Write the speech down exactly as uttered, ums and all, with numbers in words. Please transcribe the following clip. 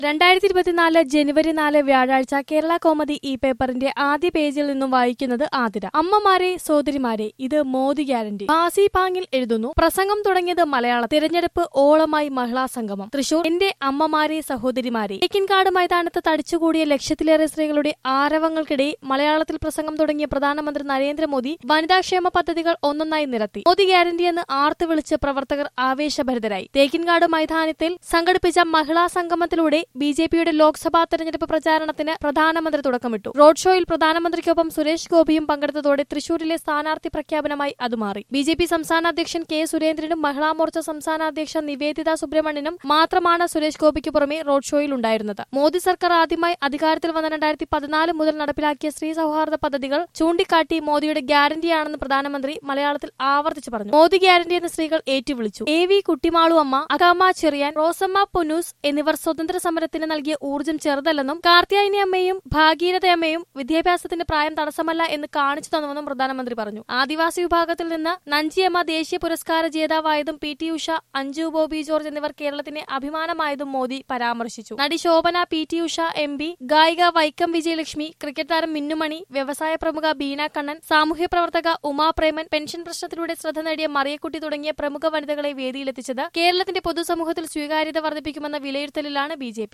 രണ്ടായിരത്തി ഇരുപത്തിനാല് ജനുവരി നാല് വ്യാഴാഴ്ച കേരള കൗമുദി ഈ പേപ്പറിന്റെ ആദ്യ പേജിൽ നിന്നും വായിക്കുന്നത് ആതിര. അമ്മമാരെ സോദരിമാരെ, ഇത് മോദി ഗ്യാരണ്ടി. ബാസി പാങ്ങിൽ എഴുതുന്നു. പ്രസംഗം തുടങ്ങിയത് മലയാളം. തിരഞ്ഞെടുപ്പ് ഓളമായി മഹിളാ സംഗമം. തൃശൂർ. എന്റെ അമ്മമാരെ സഹോദരിമാരെ. തേക്കിൻകാട് മൈതാനത്ത് തടിച്ചുകൂടിയ ലക്ഷത്തിലേറെ സ്ത്രീകളുടെ ആരവങ്ങൾക്കിടെ മലയാളത്തിൽ പ്രസംഗം തുടങ്ങിയ പ്രധാനമന്ത്രി നരേന്ദ്രമോദി വനിതാക്ഷേമ പദ്ധതികൾ ഒന്നൊന്നായി നിരത്തി. മോദി ഗ്യാരണ്ടി എന്ന് ആർത്തു വിളിച്ച് പ്രവർത്തകർ ആവേശഭരിതരായി. തേക്കിൻകാട് മൈതാനത്തിൽ സംഘടിപ്പിച്ച മഹിളാ സംഗമത്തിലൂടെ ബി ജെ പിയുടെ ലോക്സഭാ തെരഞ്ഞെടുപ്പ് പ്രചാരണത്തിന് പ്രധാനമന്ത്രി തുടക്കമിട്ടു. റോഡ് ഷോയിൽ പ്രധാനമന്ത്രിക്കൊപ്പം സുരേഷ് ഗോപിയും പങ്കെടുത്തതോടെ തൃശൂരിലെ സ്ഥാനാർത്ഥി പ്രഖ്യാപനമായി അത് മാറി. ബി ജെ പി സംസ്ഥാന അധ്യക്ഷൻ കെ സുരേന്ദ്രനും മഹിളാ മോർച്ച സംസ്ഥാന അധ്യക്ഷ നിവേദിത സുബ്രഹ്മണ്യനും മാത്രമാണ് സുരേഷ് ഗോപിക്ക് പുറമെ റോഡ് ഷോയിൽ ഉണ്ടായിരുന്നത്. മോദി സർക്കാർ ആദ്യമായി അധികാരത്തിൽ വന്ന രണ്ടായിരത്തി പതിനാല് മുതൽ നടപ്പിലാക്കിയ സ്ത്രീ സൗഹാർദ്ദ പദ്ധതികൾ ചൂണ്ടിക്കാട്ടി മോദിയുടെ ഗ്യാരണ്ടിയാണെന്ന് പ്രധാനമന്ത്രി മലയാളത്തിൽ ആവർത്തിച്ചു പറഞ്ഞു. മോദി ഗ്യാരണ്ടി എന്ന് സ്ത്രീകൾ ഏറ്റുവിളിച്ചു. എ വി കുട്ടിമാളു അമ്മ, അകാമ ചെറിയാൻ, റോസമ്മ പൊന്നൂസ് എന്നിവർ സ്വതന്ത്ര സമരത്തിന് നൽകിയ ഊർജ്ജം ചെറുതല്ലെന്നും കാർത്യായനി അമ്മയും ഭാഗീരഥയമ്മയും വിദ്യാഭ്യാസത്തിന്റെ പ്രായം തടസ്സമല്ല എന്ന് കാണിച്ചു തന്നുവെന്നും പ്രധാനമന്ത്രി പറഞ്ഞു. ആദിവാസി വിഭാഗത്തിൽ നിന്ന് നഞ്ചിയമ്മ ദേശീയ പുരസ്കാര ജേതാവായതും പി ടി ഉഷ, അഞ്ജു ബോബി ജോർജ് എന്നിവർ കേരളത്തിന് അഭിമാനമായതും മോദി പരാമർശിച്ചു. നടി Shobhana, P T Usha M P, ഗായിക വൈക്കം വിജയലക്ഷ്മി, ക്രിക്കറ്റ് താരം മിന്നുമണി, വ്യവസായ പ്രമുഖ ബീന കണ്ണൻ, സാമൂഹ്യ പ്രവർത്തക ഉമാ പ്രേമൻ, പെൻഷൻ പ്രശ്നത്തിലൂടെ ശ്രദ്ധ നേടിയ മറിയക്കുട്ടി തുടങ്ങിയ പ്രമുഖ വനിതകളെ വേദിയിലെത്തിച്ചത് കേരളത്തിന്റെ പൊതുസമൂഹത്തിൽ സ്വീകാര്യത വർദ്ധിപ്പിക്കുമെന്ന വിലയിരുത്തലിലാണ് ബി ജെ പി.